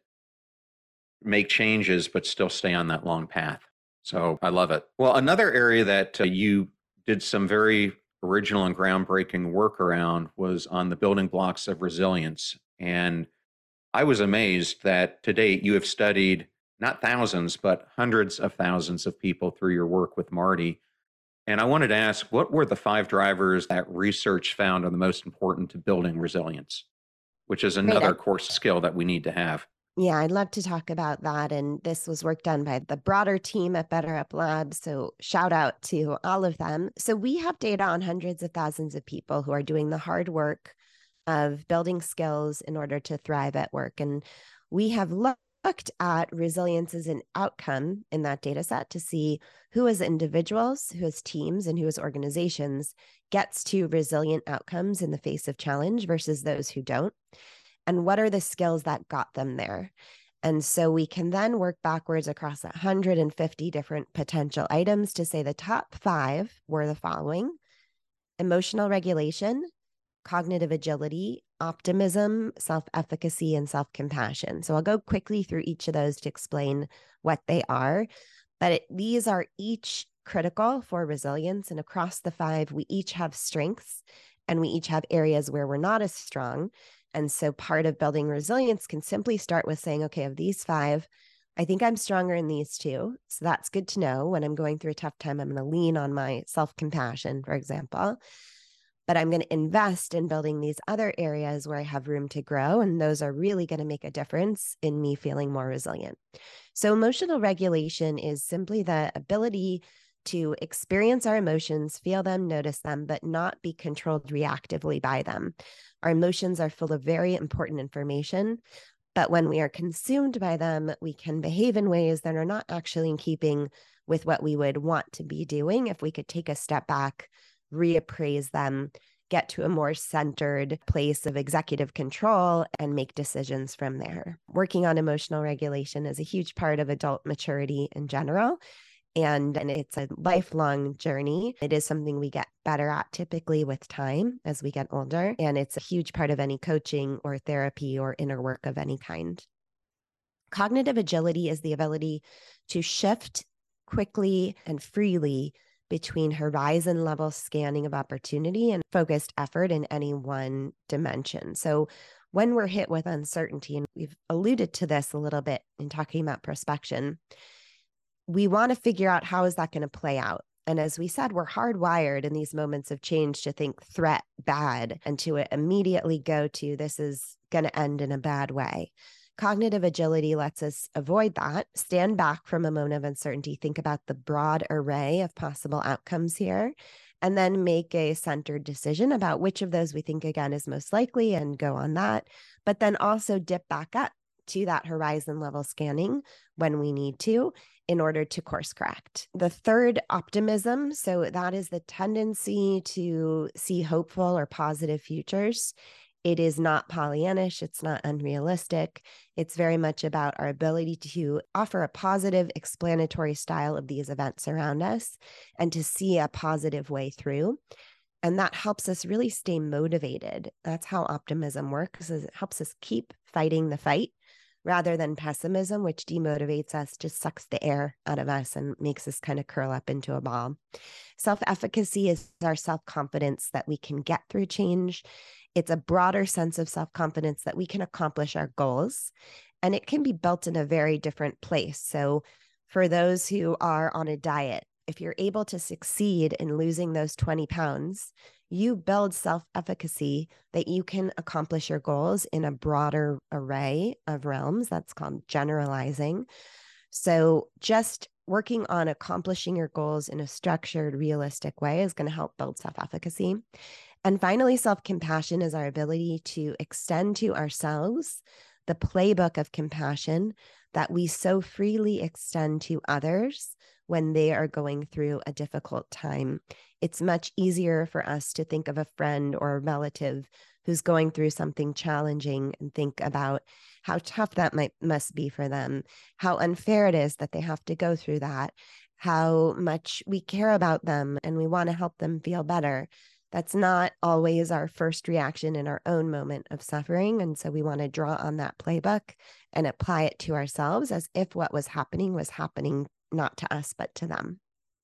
make changes, but still stay on that long path? So I love it. Well, another area that uh, you did some very original and groundbreaking work around was on the building blocks of resilience. And I was amazed that to date you have studied not thousands, but hundreds of thousands of people through your work with Marty. And I wanted to ask, what were the five drivers that research found are the most important to building resilience, which is another core skill that we need to have? Yeah, I'd love to talk about that. And this was work done by the broader team at BetterUp Labs. So shout out to all of them. So we have data on hundreds of thousands of people who are doing the hard work of building skills in order to thrive at work. And we have looked at resilience as an outcome in that data set to see who as individuals, who as teams, and who as organizations gets to resilient outcomes in the face of challenge versus those who don't. And what are the skills that got them there? And so we can then work backwards across one hundred fifty different potential items to say the top five were the following: emotional regulation, cognitive agility, optimism, self-efficacy, and self-compassion. So I'll go quickly through each of those to explain what they are. But it, these are each critical for resilience. And across the five, we each have strengths and we each have areas where we're not as strong. And so part of building resilience can simply start with saying, okay, of these five, I think I'm stronger in these two. So that's good to know. When I'm going through a tough time, I'm going to lean on my self-compassion, for example. But I'm going to invest in building these other areas where I have room to grow. And those are really going to make a difference in me feeling more resilient. So emotional regulation is simply the ability to experience our emotions, feel them, notice them, but not be controlled reactively by them. Our emotions are full of very important information, but when we are consumed by them, we can behave in ways that are not actually in keeping with what we would want to be doing if we could take a step back, reappraise them, get to a more centered place of executive control, and make decisions from there. Working on emotional regulation is a huge part of adult maturity in general. And, and it's a lifelong journey. It is something we get better at typically with time as we get older. And it's a huge part of any coaching or therapy or inner work of any kind. Cognitive agility is the ability to shift quickly and freely between horizon level scanning of opportunity and focused effort in any one dimension. So when we're hit with uncertainty, and we've alluded to this a little bit in talking about prospection, we want to figure out how is that going to play out. And as we said, we're hardwired in these moments of change to think threat bad and to immediately go to this is going to end in a bad way. Cognitive agility lets us avoid that, stand back from a moment of uncertainty, think about the broad array of possible outcomes here, and then make a centered decision about which of those we think, again, is most likely and go on that, but then also dip back up to that horizon level scanning when we need to in order to course correct. The third, optimism. So that is the tendency to see hopeful or positive futures. It is not Pollyannish. It's not unrealistic. It's very much about our ability to offer a positive explanatory style of these events around us and to see a positive way through. And that helps us really stay motivated. That's how optimism works, is it helps us keep fighting the fight rather than pessimism, which demotivates us, just sucks the air out of us and makes us kind of curl up into a ball. Self-efficacy is our self-confidence that we can get through change. It's a broader sense of self-confidence that we can accomplish our goals, and it can be built in a very different place. So for those who are on a diet, if you're able to succeed in losing those twenty pounds, you build self-efficacy that you can accomplish your goals in a broader array of realms. That's called generalizing. So just working on accomplishing your goals in a structured, realistic way is going to help build self-efficacy. And finally, self-compassion is our ability to extend to ourselves the playbook of compassion that we so freely extend to others when they are going through a difficult time. It's much easier for us to think of a friend or a relative who's going through something challenging and think about how tough that might must be for them, how unfair it is that they have to go through that, how much we care about them and we want to help them feel better. That's not always our first reaction in our own moment of suffering. And so we want to draw on that playbook and apply it to ourselves as if what was happening was happening not to us, but to them.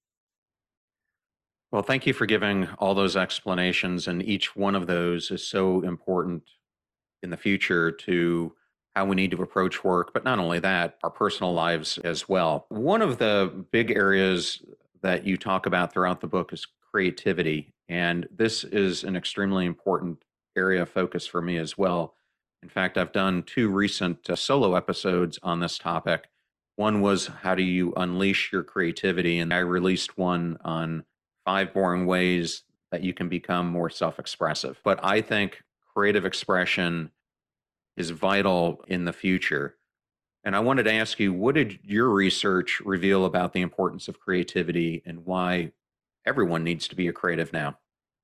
Well, thank you for giving all those explanations. And each one of those is so important in the future to how we need to approach work, but not only that, our personal lives as well. One of the big areas that you talk about throughout the book is creativity. And this is an extremely important area of focus for me as well. In fact, I've done two recent uh, solo episodes on this topic. One was how do you unleash your creativity? And I released one on five boring ways that you can become more self-expressive. But I think creative expression is vital in the future. And I wanted to ask you, what did your research reveal about the importance of creativity and why everyone needs to be a creative now?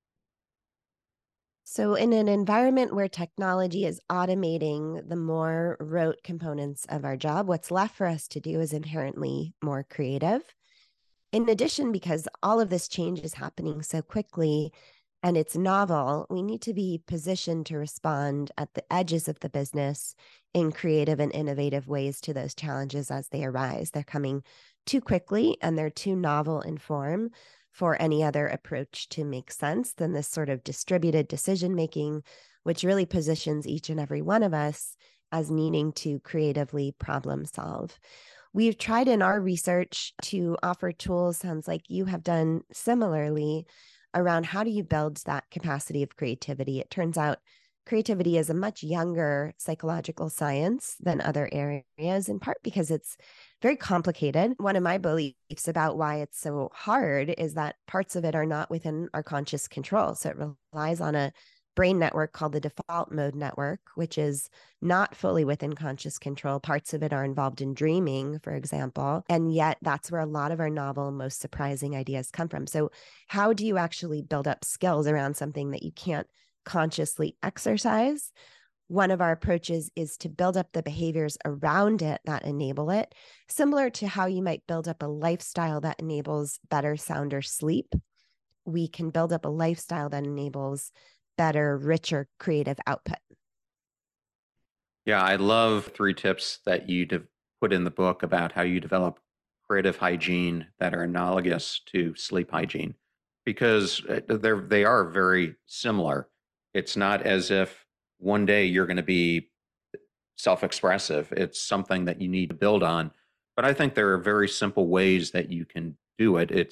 So, in an environment where technology is automating the more rote components of our job, what's left for us to do is inherently more creative. In addition, because all of this change is happening so quickly and it's novel, we need to be positioned to respond at the edges of the business in creative and innovative ways to those challenges as they arise. They're coming too quickly and they're too novel in form for any other approach to make sense than this sort of distributed decision making, which really positions each and every one of us as needing to creatively problem solve. We've tried in our research to offer tools, sounds like you have done similarly, around how do you build that capacity of creativity. It turns out creativity is a much younger psychological science than other areas, in part because it's very complicated. One of my beliefs about why it's so hard is that parts of it are not within our conscious control. So it relies on a brain network called the default mode network, which is not fully within conscious control. Parts of it are involved in dreaming, for example. And yet that's where a lot of our novel, most surprising ideas come from. So how do you actually build up skills around something that you can't consciously exercise? One of our approaches is to build up the behaviors around it that enable it, similar to how you might build up a lifestyle that enables better, sounder sleep. We can build up a lifestyle that enables better, richer creative output. Yeah, I love three tips that you de- put in the book about how you develop creative hygiene that are analogous to sleep hygiene, because uh, they're they are very similar. It's not as if one day you're going to be self-expressive. It's something that you need to build on. But I think there are very simple ways that you can do it. It's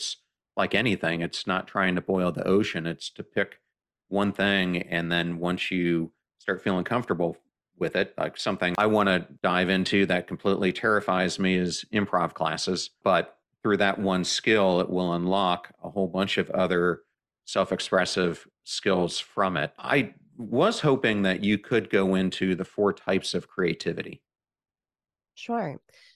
like anything, it's not trying to boil the ocean. It's to pick one thing. And then once you start feeling comfortable with it, like something I want to dive into that completely terrifies me is improv classes. But through that one skill, it will unlock a whole bunch of other self expressive skills from it. I was hoping that you could go into the four types of creativity. Sure.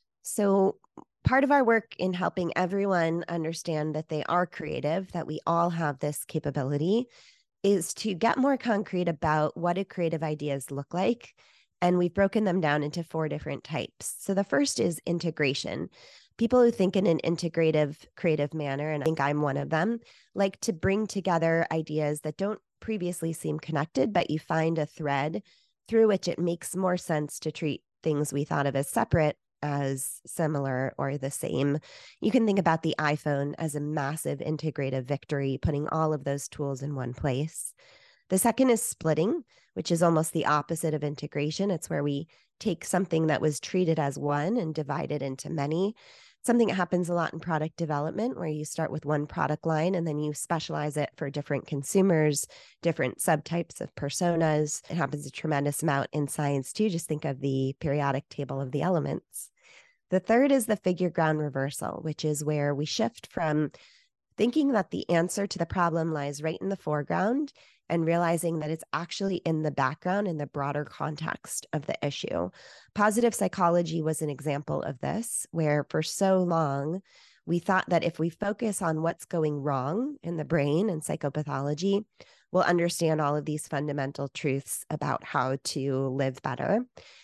So, part of our work in helping everyone understand that they are creative, that we all have this capability, is to get more concrete about what do creative ideas look like. And we've broken them down into four different types. So, the first is integration. People who think in an integrative, creative manner, and I think I'm one of them, like to bring together ideas that don't previously seem connected, but you find a thread through which it makes more sense to treat things we thought of as separate as similar or the same. You can think about the iPhone as a massive integrative victory, putting all of those tools in one place. The second is splitting, which is almost the opposite of integration. It's where we take something that was treated as one and divide it into many. Something that happens a lot in product development, where you start with one product line and then you specialize it for different consumers, different subtypes of personas. It happens a tremendous amount in science too. Just think of the periodic table of the elements. The third is the figure ground reversal, which is where we shift from thinking that the answer to the problem lies right in the foreground and realizing that it's actually in the background in the broader context of the issue. Positive psychology was an example of this, where for so long, we thought that if we focus on what's going wrong in the brain and psychopathology, we'll understand all of these fundamental truths about how to live better.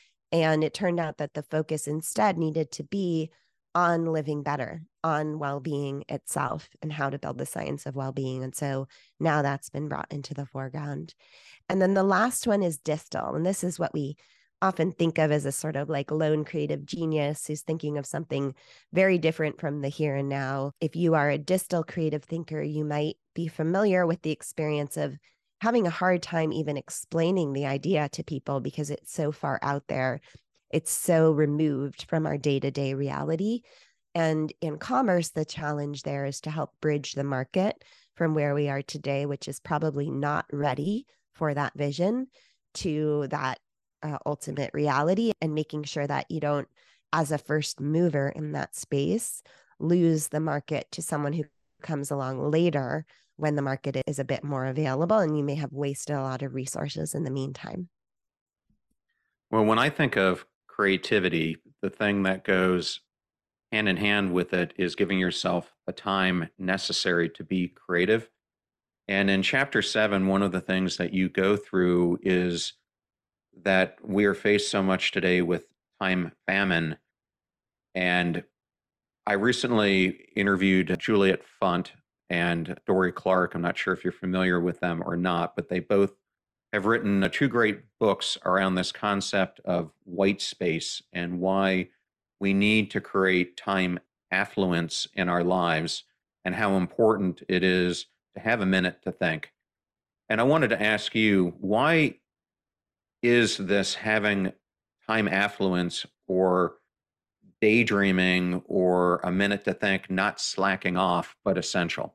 And it turned out that the focus instead needed to be on living better, on well-being itself, and how to build the science of well-being. And so now that's been brought into the foreground. And then the last one is distal. And this is what we often think of as a sort of like lone creative genius who's thinking of something very different from the here and now. If you are a distal creative thinker, you might be familiar with the experience of having a hard time even explaining the idea to people because it's so far out there. It's so removed from our day-to-day reality. And in commerce, the challenge there is to help bridge the market from where we are today, which is probably not ready for that vision, to that uh, ultimate reality, and making sure that you don't, as a first mover in that space, lose the market to someone who comes along later when the market is a bit more available and you may have wasted a lot of resources in the meantime. Well, when I think of creativity, the thing that goes hand in hand with it is giving yourself the time necessary to be creative. And in chapter seven, one of the things that you go through is that we are faced so much today with time famine. And I recently interviewed Juliet Funt and Dorie Clark. I'm not sure if you're familiar with them or not, but they both have written uh, two great books around this concept of white space and why we need to create time affluence in our lives and how important it is to have a minute to think. And I wanted to ask you, why is this having time affluence or daydreaming or a minute to think not slacking off, but essential?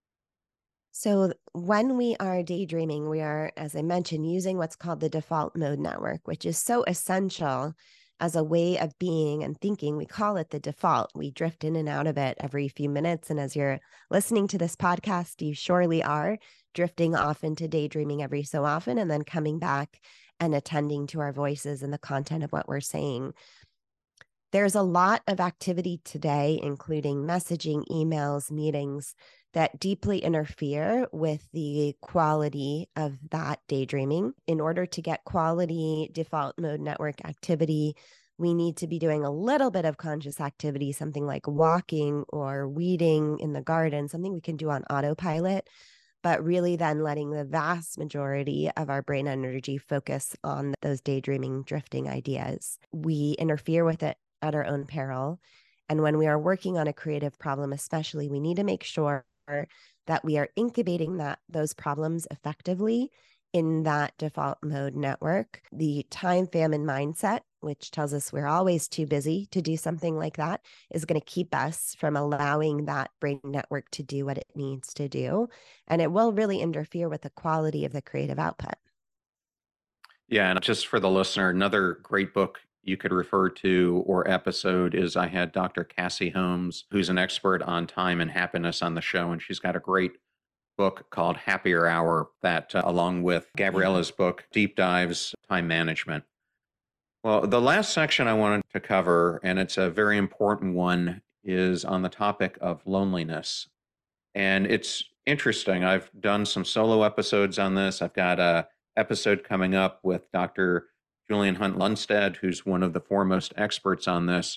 So when we are daydreaming, we are, as I mentioned, using what's called the default mode network, which is so essential as a way of being and thinking. We call it the default. We drift in and out of it every few minutes. And as you're listening to this podcast, you surely are drifting off into daydreaming every so often and then coming back and attending to our voices and the content of what we're saying. There's a lot of activity today, including messaging, emails, meetings, that deeply interfere with the quality of that daydreaming. In order to get quality default mode network activity, we need to be doing a little bit of conscious activity, something like walking or weeding in the garden, something we can do on autopilot, but really then letting the vast majority of our brain energy focus on those daydreaming, drifting ideas. We interfere with it at our own peril. And when we are working on a creative problem, especially, we need to make sure that we are incubating that those problems effectively in that default mode network. The time famine mindset, which tells us we're always too busy to do something like that, is going to keep us from allowing that brain network to do what it needs to do. And it will really interfere with the quality of the creative output. Yeah, and just for the listener, another great book you could refer to or episode is I had Doctor Cassie Holmes, who's an expert on time and happiness on the show, and she's got a great book called Happier Hour that, uh, along with Gabriella's book, deep dives time management. Well, the last section I wanted to cover, and it's a very important one, is on the topic of loneliness. And it's interesting. I've done some solo episodes on this. I've got a episode coming up with Doctor Julian Hunt Lundstedt, who's one of the foremost experts on this.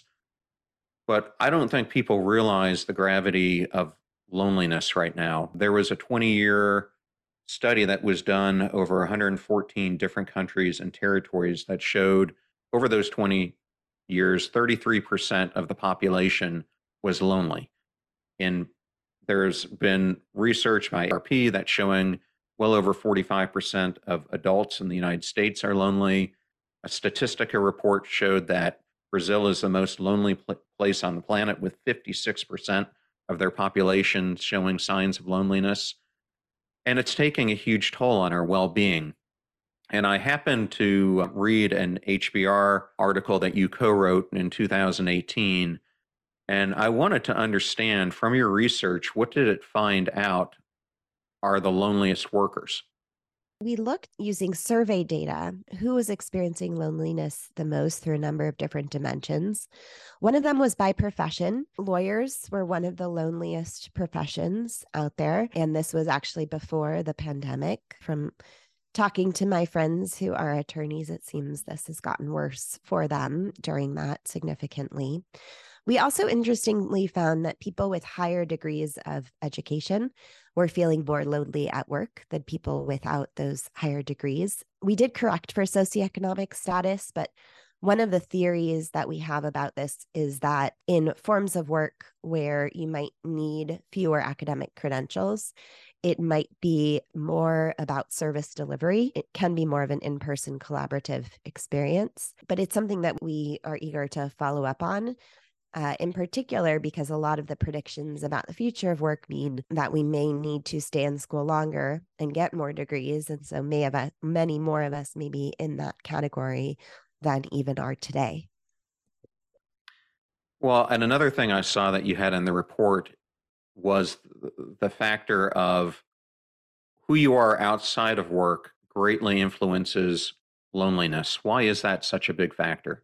But I don't think people realize the gravity of loneliness right now. There was a twenty-year study that was done over one hundred fourteen different countries and territories that showed over those twenty years, thirty-three percent of the population was lonely. And there's been research by A A R P that's showing well over forty-five percent of adults in the United States are lonely. A Statistica report showed that Brazil is the most lonely pl- place on the planet, with fifty-six percent of their population showing signs of loneliness. And it's taking a huge toll on our well-being. And I happened to read an H B R article that you co-wrote in two thousand eighteen. And I wanted to understand from your research, what did it find out are the loneliest workers? We looked using survey data who was experiencing loneliness the most through a number of different dimensions. One of them was by profession. Lawyers were one of the loneliest professions out there. And this was actually before the pandemic. From talking to my friends who are attorneys, it seems this has gotten worse for them during that significantly. We also interestingly found that people with higher degrees of education were feeling more lonely at work than people without those higher degrees. We did correct for socioeconomic status, but one of the theories that we have about this is that in forms of work where you might need fewer academic credentials, it might be more about service delivery. It can be more of an in-person collaborative experience, but it's something that we are eager to follow up on. Uh, in particular, because a lot of the predictions about the future of work mean that we may need to stay in school longer and get more degrees. And so may have many more of us may be in that category than even are today. Well, and another thing I saw that you had in the report was the factor of who you are outside of work greatly influences loneliness. Why is that such a big factor?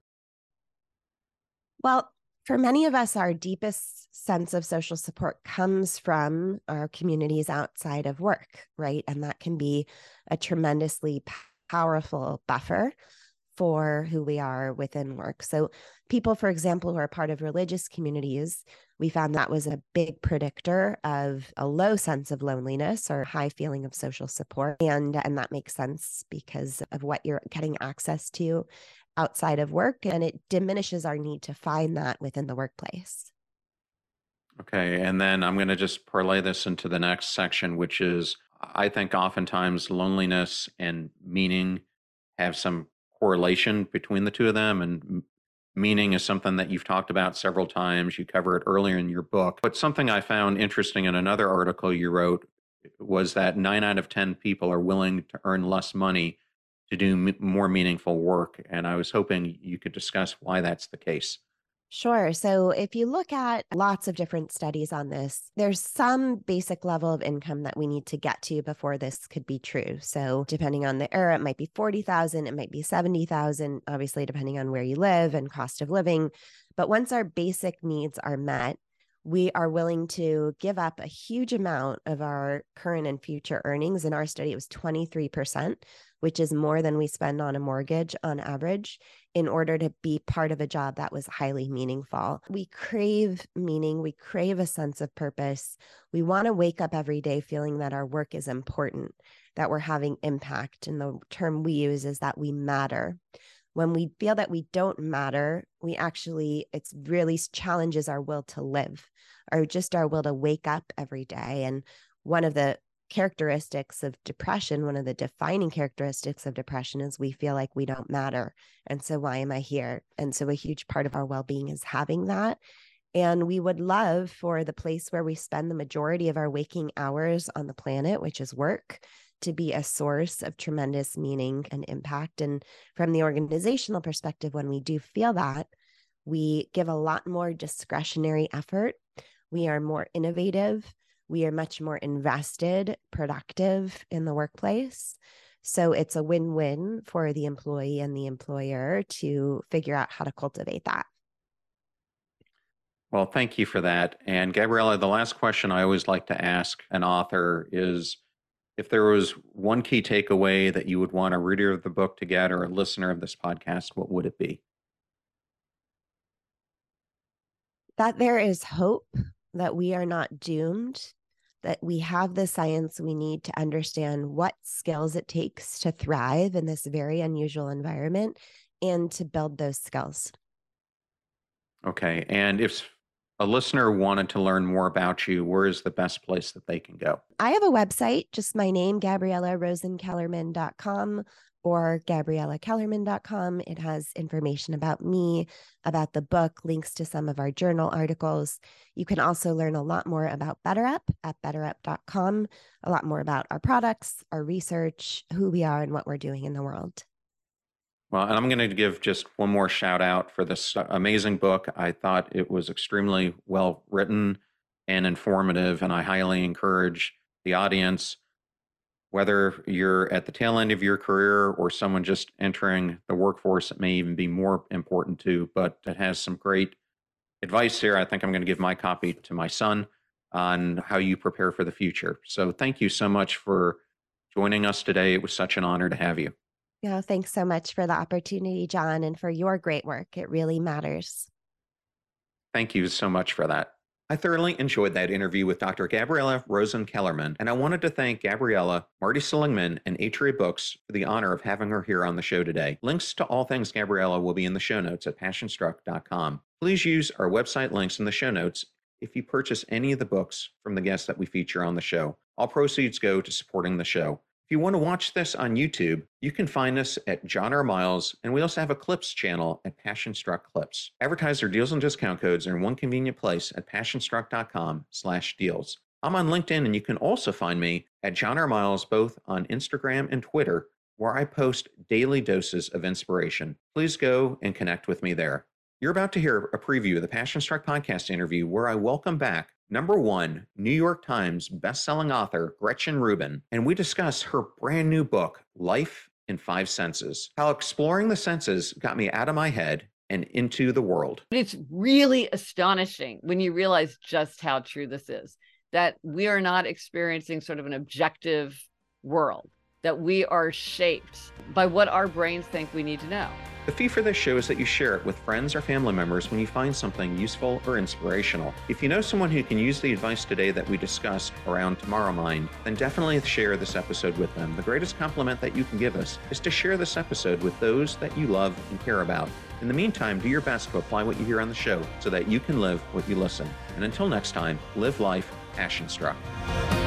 Well, for many of us, our deepest sense of social support comes from our communities outside of work, right? And that can be a tremendously powerful buffer for who we are within work. So people, for example, who are part of religious communities, we found that was a big predictor of a low sense of loneliness or high feeling of social support. And, and that makes sense because of what you're getting access to outside of work, and it diminishes our need to find that within the workplace. Okay, and then I'm going to just parlay this into the next section, which is I think oftentimes loneliness and meaning have some correlation between the two of them, and meaning is something that you've talked about several times. You cover it earlier in your book, but something I found interesting in another article you wrote was that nine out of ten people are willing to earn less money to do m- more meaningful work. And I was hoping you could discuss why that's the case. Sure. So if you look at lots of different studies on this, there's some basic level of income that we need to get to before this could be true. So depending on the era, it might be forty thousand, it might be seventy thousand, obviously depending on where you live and cost of living. But once our basic needs are met, we are willing to give up a huge amount of our current and future earnings. In our study, it was twenty-three percent, which is more than we spend on a mortgage on average, in order to be part of a job that was highly meaningful. We crave meaning. We crave a sense of purpose. We want to wake up every day feeling that our work is important, that we're having impact. And the term we use is that we matter. When we feel that we don't matter, we actually, it's really challenges our will to live, or just our will to wake up every day. And one of the characteristics of depression, one of the defining characteristics of depression is we feel like we don't matter. And so why am I here? And so a huge part of our well-being is having that. And we would love for the place where we spend the majority of our waking hours on the planet, which is work, to be a source of tremendous meaning and impact. And from the organizational perspective, when we do feel that, we give a lot more discretionary effort. We are more innovative. We are much more invested, productive in the workplace. So it's a win-win for the employee and the employer to figure out how to cultivate that. Well, thank you for that. And Gabriella, the last question I always like to ask an author is, if there was one key takeaway that you would want a reader of the book to get or a listener of this podcast, what would it be? That there is hope, that we are not doomed, that we have the science we need to understand what skills it takes to thrive in this very unusual environment and to build those skills. Okay. And if a listener wanted to learn more about you, where is the best place that they can go? I have a website, just my name, Gabriella Rosen Kellerman dot com or Gabriella Kellerman dot com. It has information about me, about the book, links to some of our journal articles. You can also learn a lot more about BetterUp at better up dot com, a lot more about our products, our research, who we are, and what we're doing in the world. Well, and I'm going to give just one more shout out for this amazing book. I thought it was extremely well written and informative, and I highly encourage the audience, whether you're at the tail end of your career or someone just entering the workforce, it may even be more important to, but it has some great advice here. I think I'm going to give my copy to my son on how you prepare for the future. So thank you so much for joining us today. It was such an honor to have you. Yeah, thanks so much for the opportunity, John, and for your great work. It really matters. Thank you so much for that. I thoroughly enjoyed that interview with Doctor Gabriella Rosen Kellerman, and I wanted to thank Gabriella, Marty Seligman, and Atria Books for the honor of having her here on the show today. Links to all things Gabriella will be in the show notes at passion struck dot com. Please use our website links in the show notes if you purchase any of the books from the guests that we feature on the show. All proceeds go to supporting the show. If you want to watch this on YouTube, you can find us at John R. Miles, and we also have a Clips channel at Passion Struck Clips. Advertiser deals and discount codes are in one convenient place at passion struck dot com slash deals. I'm on LinkedIn, and you can also find me at John R. Miles, both on Instagram and Twitter, where I post daily doses of inspiration. Please go and connect with me there. You're about to hear a preview of the Passion Struck podcast interview where I welcome back number one New York Times bestselling author Gretchen Rubin, and we discuss her brand new book, Life in Five Senses, how exploring the senses got me out of my head and into the world. It's really astonishing when you realize just how true this is, that we are not experiencing sort of an objective world, that we are shaped by what our brains think we need to know. The fee for this show is that you share it with friends or family members when you find something useful or inspirational. If you know someone who can use the advice today that we discussed around Tomorrow Mind, then definitely share this episode with them. The greatest compliment that you can give us is to share this episode with those that you love and care about. In the meantime, do your best to apply what you hear on the show so that you can live what you listen. And until next time, live life passion struck.